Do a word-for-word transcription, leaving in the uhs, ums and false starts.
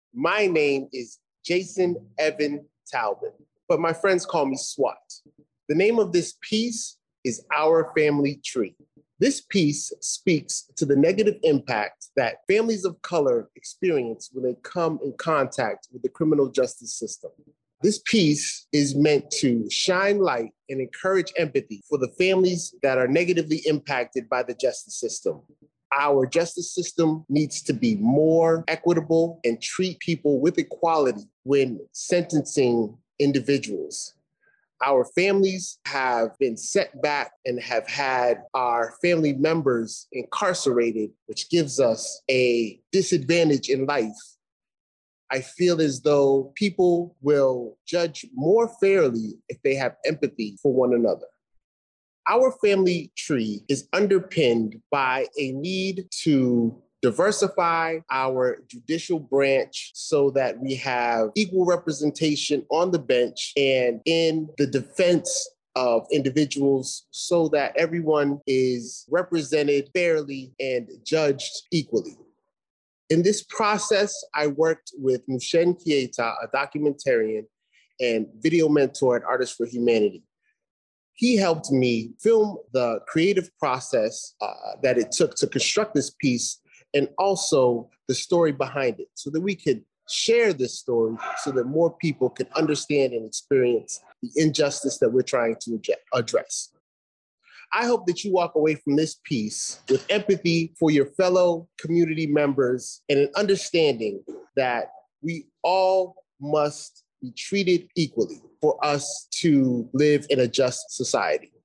My name is Jason Evan Talbot, but my friends call me SWAT. The name of this piece is Our Family Tree. This piece speaks to the negative impact that families of color experience when they come in contact with the criminal justice system. This piece is meant to shine light and encourage empathy for the families that are negatively impacted by the justice system. Our justice system needs to be more equitable and treat people with equality when sentencing individuals. Our families have been set back and have had our family members incarcerated, which gives us a disadvantage in life. I feel as though people will judge more fairly if they have empathy for one another. Our family tree is underpinned by a need to diversify our judicial branch so that we have equal representation on the bench and in the defense of individuals so that everyone is represented fairly and judged equally. In this process, I worked with Mushen Kieta, a documentarian and video mentor at Artists for Humanity. He helped me film the creative process uh, that it took to construct this piece and also the story behind it so that we could share this story so that more people can understand and experience the injustice that we're trying to address. I hope that you walk away from this piece with empathy for your fellow community members and an understanding that we all must be treated equally for us to live in a just society.